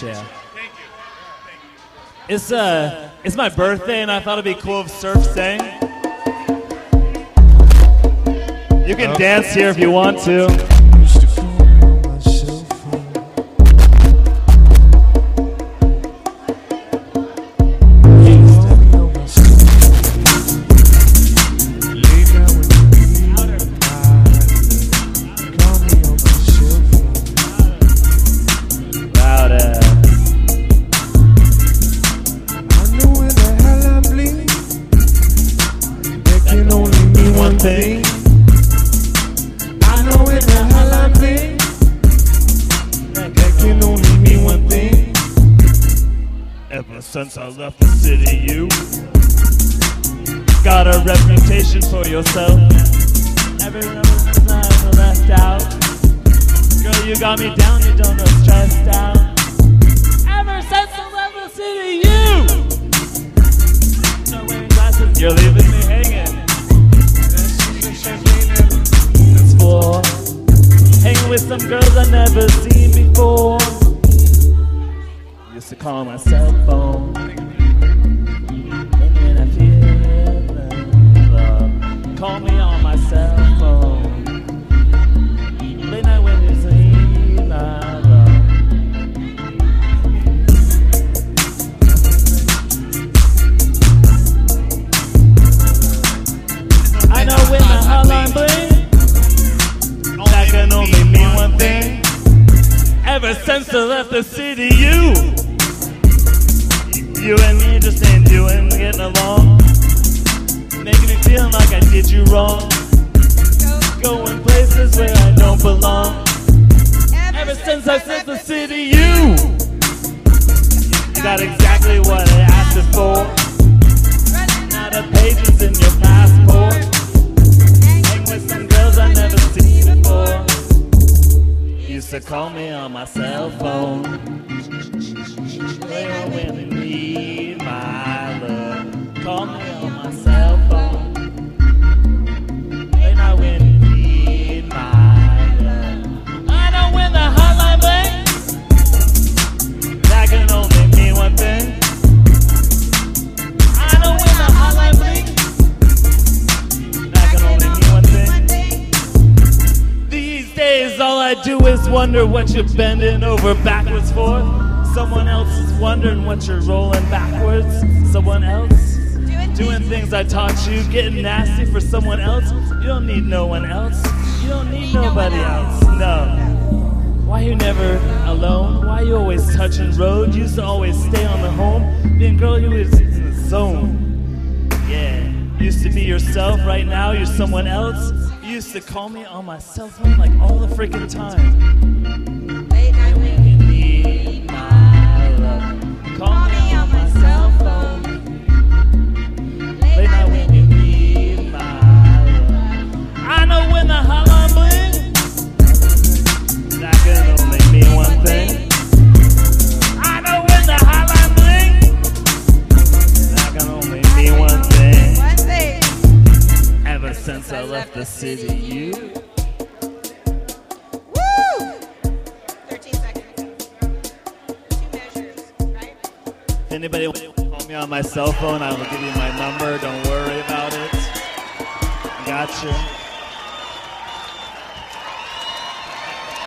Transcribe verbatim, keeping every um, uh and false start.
chair. Thank you. It's uh, it's my birthday, and I thought it'd be cool if Surf sang. You can dance here if you want to. Thing. I know it the hell I'm big. That can only mean one thing. Ever since I left the city, you got a reputation for yourself. Everyone was left out. Girl, you got me down, you don't know stressed out. Ever since I left the city, you not wearing glasses, you're leaving me hanging. Hanging with some girls I never seen before. Used to call my cell phone. And I feel love. Call me on my cell phone. Late night when you sleep, my love. I know when the hotline bling, that can only mean one thing. Ever since I left the city, you You and me just ain't doing, getting along, making me feel like I did you wrong, going places where I don't belong. Ever since I left the city, you You got exactly what I asked it for. Now the pages in your passport. With some girls I never seen before. Used to call me on my cell phone. When you need my love, call me on my cell phone. Late night when you need my love. I know when the hotline bling, that can only mean one thing. I know when the hotline bling, that can only mean one thing. These days all I do is wonder what you're bending over backwards for. Someone else is wondering what you're rolling backwards. Someone else doing things I taught you, getting nasty for someone else. You don't need no one else. You don't need nobody else. No. Why you never alone? Why you always touching road? You used to always stay on the home. Being girl, you was in the zone. Yeah. Used to be yourself. Right now you're someone else. You used to call me on my cell phone like all the freaking time. Late night when you need my love. Call me on my cell phone. Late night when you need my love. I know when the hotline bling, that can only mean one thing. I know when the hotline bling, that can only mean one thing. One thing. Ever since I left the city, you. Woo! thirteen seconds. Two measures, right? If anybody wants to call me on my cell phone, I will give you my number. Don't worry about it. Gotcha.